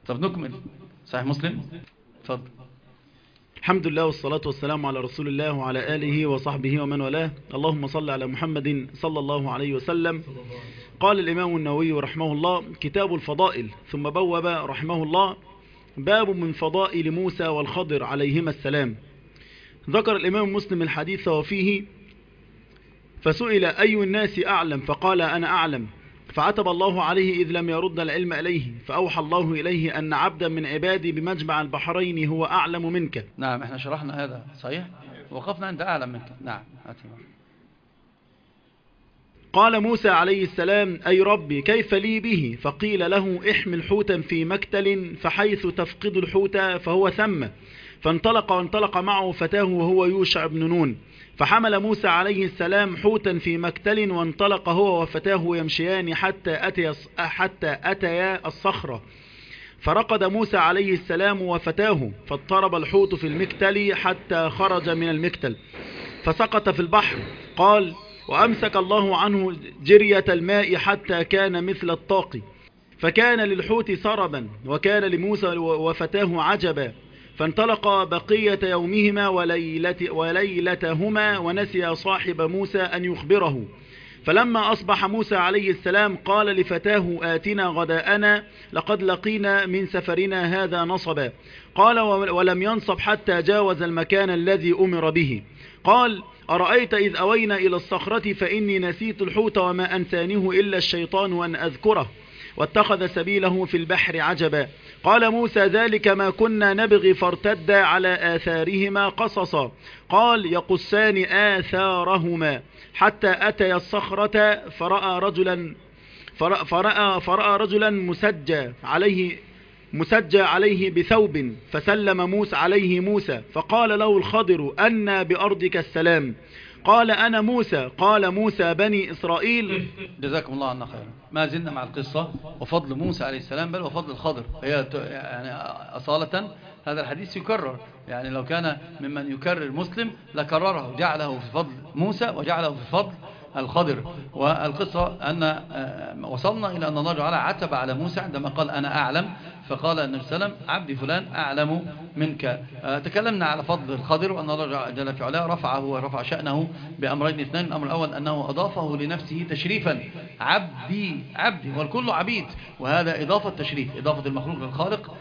طب نكمل صحيح مسلم. اتفضل. الحمد لله والصلاة والسلام على رسول الله وعلى آله وصحبه ومن والاه. اللهم صل على محمد صلى الله عليه وسلم. قال الإمام النووي رحمه الله: كتاب الفضائل. ثم بوب رحمه الله: باب من فضائل موسى والخضر عليهما السلام. ذكر الإمام مسلم الحديث وفيه: فسئل أي الناس أعلم فقال أنا أعلم، فعتب الله عليه إذ لم يرد العلم إليه، فأوحى الله إليه أن عبدا من عبادي بمجمع البحرين هو أعلم منك. نعم، احنا شرحنا هذا صحيح، وقفنا عند أعلم منك. نعم. قال موسى عليه السلام: أي ربي كيف لي به؟ فقيل له: احمل حوتا في مكتل، فحيث تفقد الحوت فهو ثم. فانطلق معه فتاه وهو يوشع بن نون، فحمل موسى عليه السلام حوتا في مكتل، وانطلق هو وفتاه يمشيان حتى أتيا الصخرة. فرقد موسى عليه السلام وفتاه، فاضطرب الحوت في المكتل حتى خرج من المكتل فسقط في البحر. قال: وأمسك الله عنه جرية الماء حتى كان مثل الطاق، فكان للحوت سربا، وكان لموسى وفتاه عجبا. فانطلقا بقية يومهما وليلتهما، ونسي صاحب موسى أن يخبره. فلما أصبح موسى عليه السلام قال لفتاه: آتنا غداءنا لقد لقينا من سفرنا هذا نصبا. قال: ولم ينصب حتى جاوز المكان الذي أمر به. قال: أرأيت إذ أوينا إلى الصخرة فإني نسيت الحوت وما أنسانه إلا الشيطان أن أذكره، واتخذ سبيله في البحر عجبا. قال موسى: ذلك ما كنا نبغي، فارتدا على آثارهما قصصا. قال: يقصان آثارهما حتى أتيا الصخرة، فرأى رجلا مسجى عليه بثوب، فسلم موسى عليه موسى، فقال له الخضر: أنى بأرضك السلام؟ قال: أنا موسى. قال موسى: بني إسرائيل. جزاكم الله عنا خيرا. ما زلنا مع القصة وفضل موسى عليه السلام، بل وفضل الخضر. هي يعني أصالة هذا الحديث يكرر، يعني لو كان ممن يكرر مسلم لكرره، جعله في فضل موسى وجعله في فضل الخضر. والقصة أن وصلنا إلى أن الله تعالى عتب على موسى عندما قال أنا أعلم، فقال النبي صلى الله عليه وسلم: عبدي فلان أعلم منك. تكلمنا على فضل الخضر، وأن الله جل في علاه رفعه ورفع شأنه بأمرين اثنين. الأمر الأول أنه أضافه لنفسه تشريفا: عبدي عبدي، والكل عبيد، وهذا إضافة تشريف، إضافة المخلوق للخالق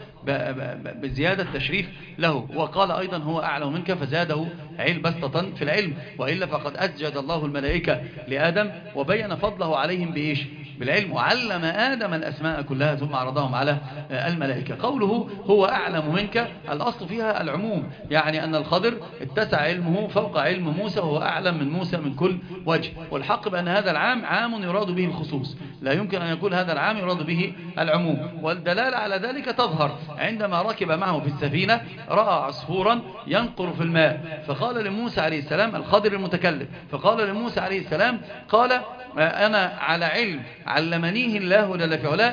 بزيادة تشريف له. وقال أيضا: هو أعلم منك، فزاده بسطة في العلم، وإلا فقد أسجد الله الملائكة لآدم وبين فضله عليهم بإيش؟ بالعلم، وعلم آدم الأسماء كلها ثم عرضهم على الملائكة. قوله هو أعلم منك، الأصل فيها العموم، يعني أن الخضر اتسع علمه فوق علم موسى، وهو أعلم من موسى من كل وجه. والحق بأن هذا العام عام يراد به الخصوص، لا يمكن أن يكون هذا العام يراد به العموم. والدلالة على ذلك تظهر عندما ركب معه في السفينة، رأى عصفورا ينقر في الماء، فقال لموسى عليه السلام، الخضر المتكلم، فقال لموسى عليه السلام، قال: أنا على علم علمنيه الله جل في علاه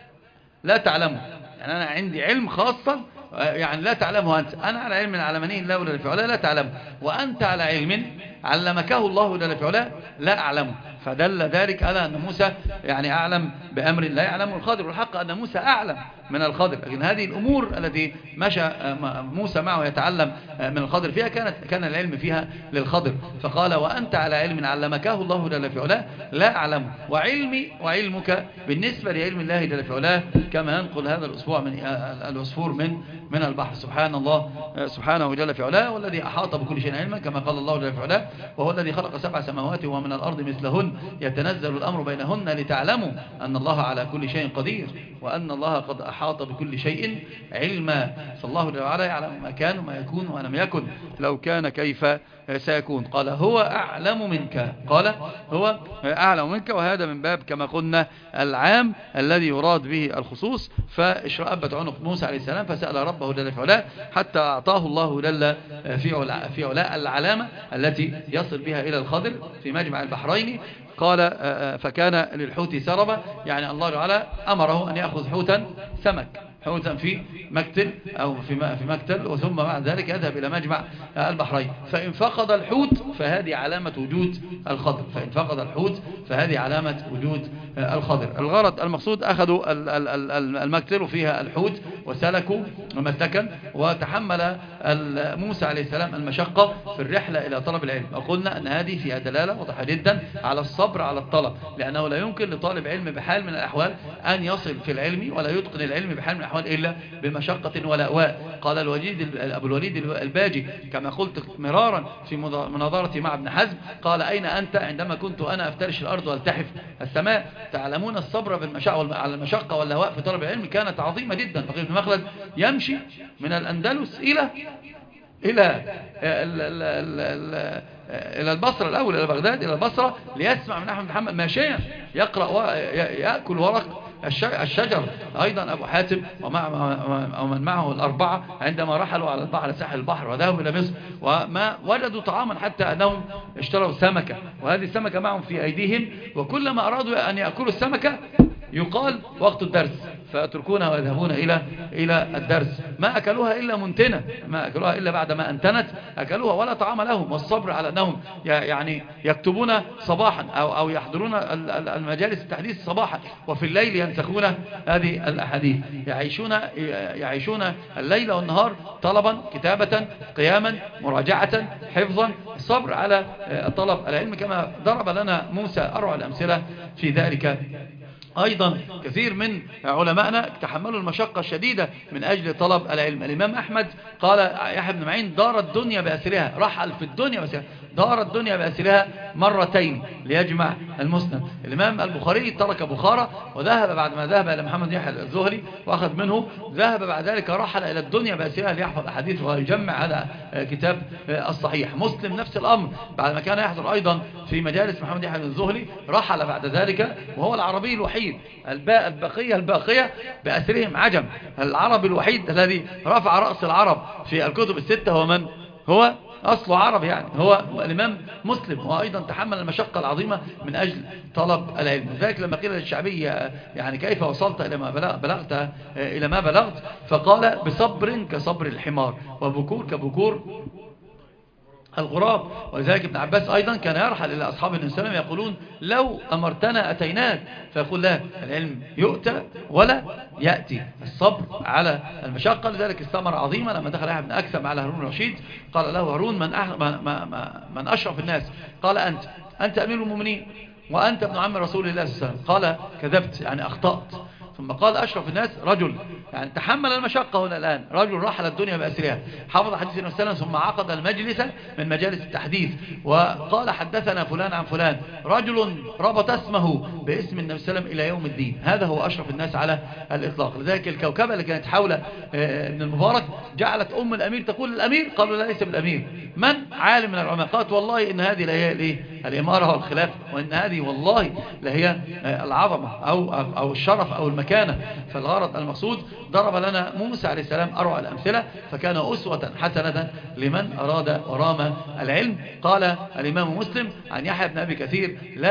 لا تعلمه، يعني أنا عندي علم خاصا يعني لا تعلمه أنت. أنا على علم علمنيه الله جل في علاه لا تعلمه، وأنت على علم علمكه الله جل في علاه لا أعلمه. فدل ذلك على أن موسى يعني أعلم بأمر لا يعلمه الخضر، والحق أن موسى أعلم من الخضر، لكن هذه الأمور التي مشى موسى معه يتعلم من الخضر فيها كان العلم فيها للخضر. فقال: وأنت على علم علمكه الله جل في علاه لا أعلمه، وعلمي وعلمك بالنسبة لعلم الله جل في علاه كما ينقل هذا الأسبوع من العصفور من البحر. سبحان الله سبحانه جل في علاه، والذي أحاط بكل شيء علما كما قال الله جل في علاه: وهو الذي خلق 7 سماوات ومن الأرض مثلهن يتنزل الأمر بينهن لتعلموا أن الله على كل شيء قدير وأن الله قد أحاط بكل شيء علما. فالله جل وعلا يعلم ما كان وما يكون وما لم يكن، لو كان كيف سيكون. قال: هو أعلم منك، قال هو أعلم منك، وهذا من باب كما قلنا العام الذي يراد به الخصوص. فاشرأبت عنق موسى عليه السلام فسأل ربه جل في علاه حتى أعطاه الله جل في علاء العلامة التي يصل بها إلى الخضر في مجمع البحرين. قال: فكان للحوت سربا، يعني الله تعالى أمره أن يأخذ حوتا سمك، حوتا في مكتل أو في مكتل، وثم بعد ذلك يذهب إلى مجمع البحرين. فإن فقد الحوت فهذه علامة وجود الخضر، فإن فقد الحوت فهذه علامة وجود الخضر. الغرض المقصود أخذوا المكتل فيها الحوت وسلكوا مسلكا، وتحمل موسى عليه السلام المشقة في الرحلة إلى طلب العلم. وقلنا أن هذه فيها دلالة واضحة جدا على الصبر على الطلب، لأنه لا يمكن لطالب علم بحال من الأحوال أن يصل في العلم ولا يتقن العلم بحال من الأحوال إلا بمشقة ولأواء. قال أبو الوليد الباجي كما قلت مرارا في مناظرتي مع ابن حزم، قال أين أنت عندما كنت أنا أفترش الأرض والتحف السماء؟ تعلمون الصبر على المشقة واللهواء في طلب العلم كانت عظيمة جدا. فقيل بن مخلد يمشي من الأندلس إلى البصرة الأول، إلى بغداد، إلى البصرة، ليسمع من أحمد بن حنبل ماشيا يقرأ ويأكل ورق الشجر. أيضا أبو حاتم ومن معه الأربعة عندما رحلوا على البحر ساحل البحر وذهبوا إلى مصر وما وجدوا طعاما حتى أنهم اشتروا سمكة، وهذه السمكة معهم في أيديهم، وكلما أرادوا أن يأكلوا السمكة يقال وقت الدرس فيتركونها ويذهبون إلى الدرس. ما أكلوها إلا منتنة، ما أكلوها إلا بعد ما أنتنت أكلوها، ولا طعام لهم. والصبر على أنهم يعني يكتبون صباحا أو يحضرون المجالس التحديث صباحا، وفي الليل ينسخون هذه الأحاديث. يعيشون الليل والنهار طلبا، كتابة، قياما، مراجعة، حفظا، الصبر على طلب العلم، كما ضرب لنا موسى أروع الأمثلة في ذلك. أيضا كثير من علمائنا تحملوا المشقة الشديدة من أجل طلب العلم. الإمام أحمد قال يحيى بن معين دار الدنيا بأسرها، رحل في الدنيا بأسرها، دار الدنيا بأسرها مرتين ليجمع المسند. الإمام البخاري ترك بخارى وذهب بعد ما ذهب إلى محمد يحيى الزهري وأخذ منه، ذهب بعد ذلك رحل إلى الدنيا بأسرها ليحفظ الحديث ويجمع هذا كتاب الصحيح. مسلم نفس الأمر، بعد ما كان يحضر أيضا في مجالس محمد يحيى الزهري رحل بعد ذلك، وهو العربي الوحيد الباقية بأسرهم عجم، العربي الوحيد الذي رفع رأس العرب في الكتب الستة هو من؟ هو أصل عرب، يعني هو الإمام مسلم، وأيضا تحمل المشقة العظيمة من أجل طلب العلم. لذلك لما قيل للشعبي يعني كيف وصلت إلى ما بلغت إلى ما بلغت، فقال بصبر كصبر الحمار وبكور كبكور الغراب. ولذلك ابن عباس أيضا كان يرحل إلى أصحاب النبي صلى الله عليه وسلم يقولون لو أمرتنا أتيناك، فيقول لا، العلم يؤتى ولا يأتي، الصبر على المشقة. لذلك استمر عظيما لما دخل يحيى بن أكثم على هارون الرشيد قال له هارون من أشرف الناس؟ قال أنت أمير المؤمنين وأنت ابن عم رسول الله صلى الله عليه وسلم. قال كذبت، يعني أخطأت. ثم قال أشرف الناس رجل يعني تحمل المشقة هنا الآن، رجل رحل الدنيا بأسرها، حفظ حديث النبي صلى الله عليه وسلم، ثم عقد المجلس من مجالس التحديث وقال حدثنا فلان عن فلان، رجل ربط اسمه باسم النبي صلى الله عليه وسلم إلى يوم الدين. هذا هو أشرف الناس على الإطلاق. لذلك الكوكبة اللي كانت حول ابن المبارك جعلت أم الأمير تقول الأمير، قالوا لا ليس بالأمير، من؟ عالم من العلماء. قالت والله إن هذه لهي الإمارة والخلافة، وإن هذه والله لهي العظمة أو الشرف أو المكانة. فالغرض المقصود ضرب لنا موسى عليه السلام أروع الأمثلة، فكان أسوة حسنة لمن أراد ورام العلم. قال الإمام مسلم عن يحيى بن أبي كثير لا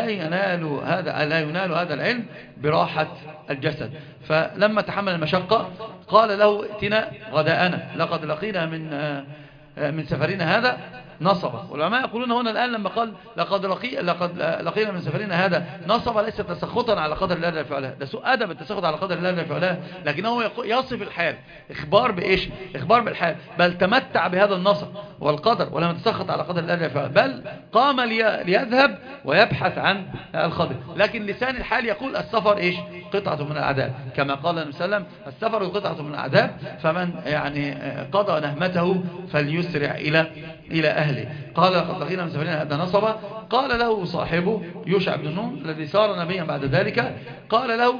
ينال هذا العلم براحة الجسد. فلما تحمل المشقة قال له ائتنا غداءنا، لقد لقينا من سفرنا هذا نصبا. والعلماء يقولون هنا الآن لما قال لقد لقينا من سفرنا هذا نصبا، ليس تسخطا على قدر الله فعلها، ده سوء أدب التسخط على قدر الله فعلها، لكنه يصف الحال، إخبار بإيش؟ إخبار بالحال، بل تمتع بهذا النصب والقدر ولم يتسخط على قدر الله فعلها، بل قام ليذهب ويبحث عن الخضر. لكن لسان الحال يقول السفر إيش؟ قطعة من العذاب، كما قال النبي صلى الله عليه وسلم السفر قطعة من العذاب، فمن يعني قضى نهمته فليسرع إلى أهله. قال لقد لقينا من سفرنا هذا نصبا. قال له صاحبه يوشع بن نون الذي صار نبيا بعد ذلك، قال له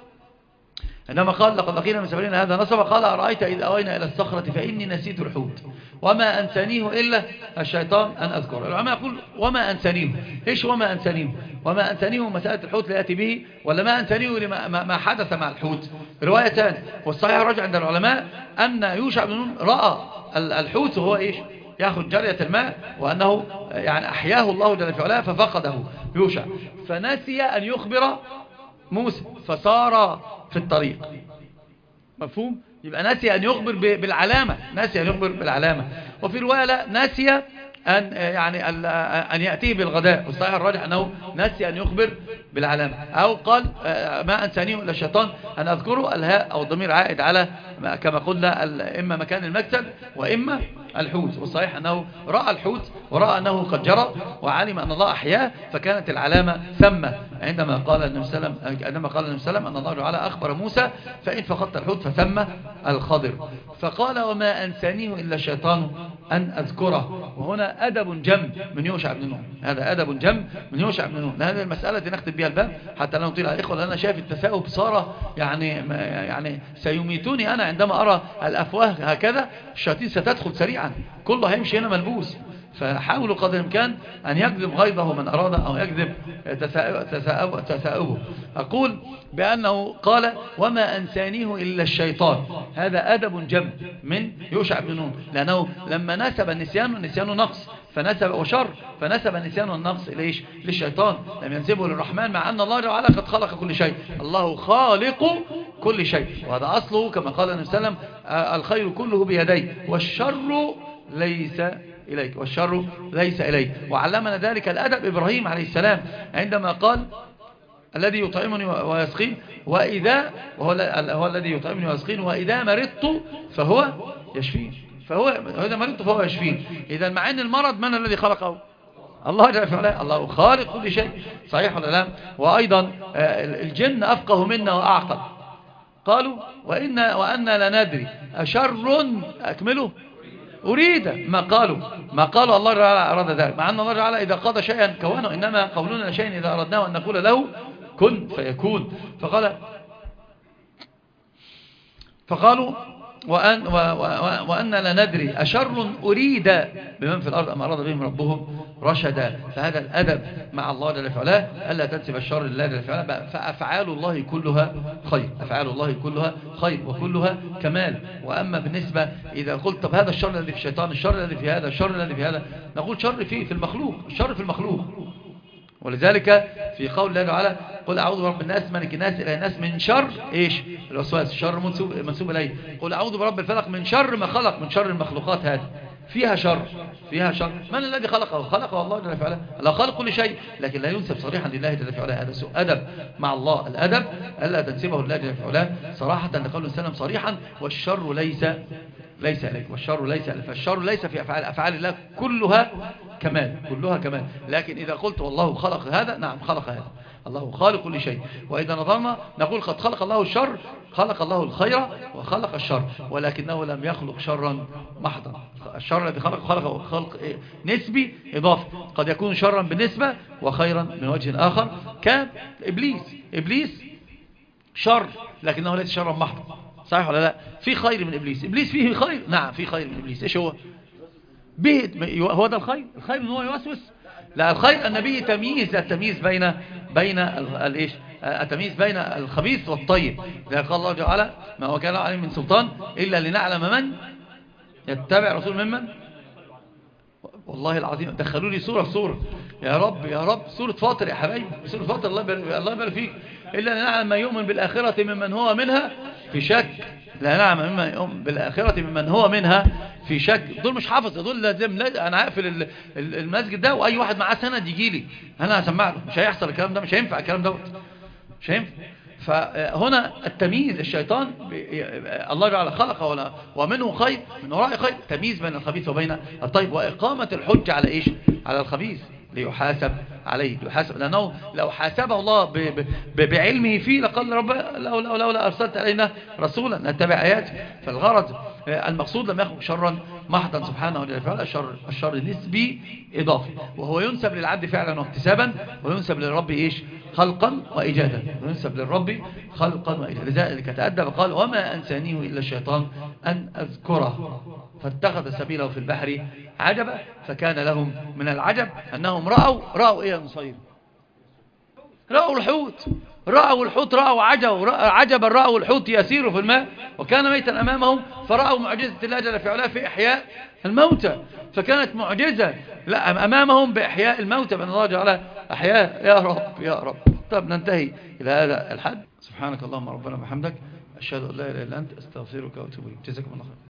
عندما قال لقد لقينا من سفرنا هذا نصبا، قال أرأيت إذ أوينا إلى الصخرة فإني نسيت الحوت وما أنسانيه إلا الشيطان أن أذكر. العلماء يقول وما أنسانيه، إيش وما أنسانيه؟ وما أنسانيه مسألة الحوت لا يأتي به، ولا ما أنسانيه ما حدث مع الحوت؟ روايتان، والصحيح رجع عند العلماء أن يوشع بن نون رأى الحوت وهو إيش؟ يأخذ جرية الماء، وأنه يعني أحياه الله جل في علاه ففقده يوشع، فنسي أن يخبر موسى فصار في الطريق. مفهوم؟ يبقى نسي أن يخبر بالعلامة، نسي أن يخبر بالعلامة. وفي رواية لا، نسي أن يأتيه بالغداء، والصحيح الراجح أنه نسي أن يخبر بالعلامة، أو قال ما أنسانيه إلا الشيطان أن أذكره. الهاء أو الضمير عائد على كما قلنا إما مكان المكسب وإما الحوت، والصحيح أنه رأى الحوت ورأى أنه قد جرى وعلم أن الله أحياه، فكانت العلامة ثم عندما قال النبي صلى الله عليه وسلم أن الله تعالى أخبر موسى فإن فقدت الحوت فثم الخضر، فقال وما أنسانيه إلا الشيطان أن أذكره. وهنا أدب جم من يوشع بن نون، هذا أدب جم من يوشع بن نون. هذه المسألة دي نختم بها الباب حتى لا نطيل على الإخوة، لأن أنا شايف التثاؤب صار يعني سيميتوني أنا عندما أرى الأفواه هكذا. الشياطين ستدخل سريعا، كله هيمشي هنا ملبوس، فحاولوا قدر الإمكان أن يكذب غيظه من أراد أو يكذب تثاؤبه. أقول بأنه قال وما أنسانيه إلا الشيطان، هذا أدب جم من يوشع بن نون، لأنه لما نسب النسيان نقص فنسب وشر، فنسب النسيان والنقص إليش؟ للشيطان، لم ينسبه للرحمن، مع أن الله تعالى قد خلق كل شيء، الله خالق كل شيء، وهذا أصله كما قال النبي صلى الله عليه وسلم الخير كله بيديه والشر ليس إليك، والشر ليس إليك. وعلمنا ذلك الأدب إبراهيم عليه السلام عندما قال الذي يطعمني ويسقين هو الذي يطعمني ويسقين وإذا مرضت فهو يشفين، إذا مرضت فهو يشفين. إذا مع أن المرض من الذي خلقه؟ الله جل وعلا، الله خالق كل شيء، صحيح ولا لا؟ وأيضا الجن أفقه منا وأعقل، قالوا وأن لا ندري أشر أكمله أريد ما قالوا الله تعالى أراد ذلك، مع أن الله تعالى إذا قضى شيئا كونه، إنما قولنا لشيء إذا أردناه أن نقول له كن فيكون. فقالوا وأن لا ندري أشر أريد بمن في الأرض أم أراد بهم ربهم رشدا. فهذا الأدب مع الله جل وعلا ألا تنسب الشر لله جل وعلا، فأفعال الله كلها خير، أفعال الله كلها خير وكلها كمال. وأما بالنسبة إذا قلت طب هذا الشر الذي في الشيطان، الشر الذي في هذا، الشر الذي في هذا، نقول شر في المخلوق، الشر في المخلوق. ولذلك في قول الله تعالى قل أعوذ برب الناس ملك الناس إله الناس من شر إيش؟ الوسواس، الشر منسوب إليه. قل أعوذ برب الفلق من شر ما خلق، من شر المخلوقات هذه فيها شر. من الذي خلقه الله جل وعلا، الله خلق كل شيء، لكن لا ينسب صريحا لله جل وعلا، هذا سوء أدب مع الله. الأدب ألا تنسبه لله جل وعلا صراحة لقول السلام صريحا والشر ليس إليك، والشر ليس إليك، فالشر ليس في أفعال الله كلها كمال، لكن إذا قلت والله خلق هذا، نعم خلق هذا، الله خالق كل شيء. وإذا نظرنا نقول قد خلق الله الشر، خلق الله الخير وخلق الشر، ولكنه لم يخلق شرا محضا. الشر الذي خلق نسبي إضافي، قد يكون شرا بالنسبة وخيرا من وجه آخر، إبليس شر لكنه ليس شرا محضا، صحيح ولا لا؟ في خير من إبليس فيه خير، نعم في خير من إبليس. إيش هو ده الخير ان هو يوسوس؟ لا، الخير النبي التمييز بين الخبيث والطيب. إذا قال الله تعالى ما هو كان عليه من سلطان إلا لنعلم من يتبع رسول ممن. والله العظيم دخلوا لي صورة يا رب سورة فاطر يا حبايبي، سورة فاطر، الله يبارك فيك. إلا لنعلم ما يؤمن بالآخرة ممن هو منها في شك، لا نعلم مما يؤمن بالآخرة ممن هو منها في شك. دول مش حافظ، دول لازم أنا هقفل المسجد ده وأي واحد معاه سند يجي لي أنا هسمع له. مش هيحصل الكلام ده، مش هينفع الكلام ده، مش هينفع. فهنا التمييز، الشيطان الله تعالى خلقه ومنه خير، من وراء خير، تمييز بين الخبيث وبين الطيب، وإقامة الحج على إيش؟ على الخبيث ليحاسب عليه، لأنه لو حاسبه الله بعلمه فيه لقال رب لولا أرسلت علينا رسولا نتبع آياته. فالغرض المقصود لم يخلق شرا محضا سبحانه وتعالى، الشر نسبي إضافي، وهو ينسب للعبد فعلا واكتسابا، وينسب للرب إيش؟ خلقا وإيجادا، وينسب للرب خلقا وإيجادا. لذلك تأدب قال وما أنسانيه إلا الشيطان أن أذكره فاتخذ سبيله في البحر عجبا. فكان لهم من العجب أنهم رأوا إيه يا نصير؟ رأوا الحوت، رأوا عجبا، رأوا الحوت يسير في الماء وكان ميتا أمامهم، فرأوا معجزة الله جل في علاه في إحياء الموتى، فكانت معجزة أمامهم بإحياء الموتى، بأن الله جل أحياء. يا رب. طب ننتهي إلى هذا الحد. سبحانك اللهم ربنا وبحمدك، أشهد أن لا إله إلا أنت، أستغفرك وأتوب إليك. جزاكم الله خير.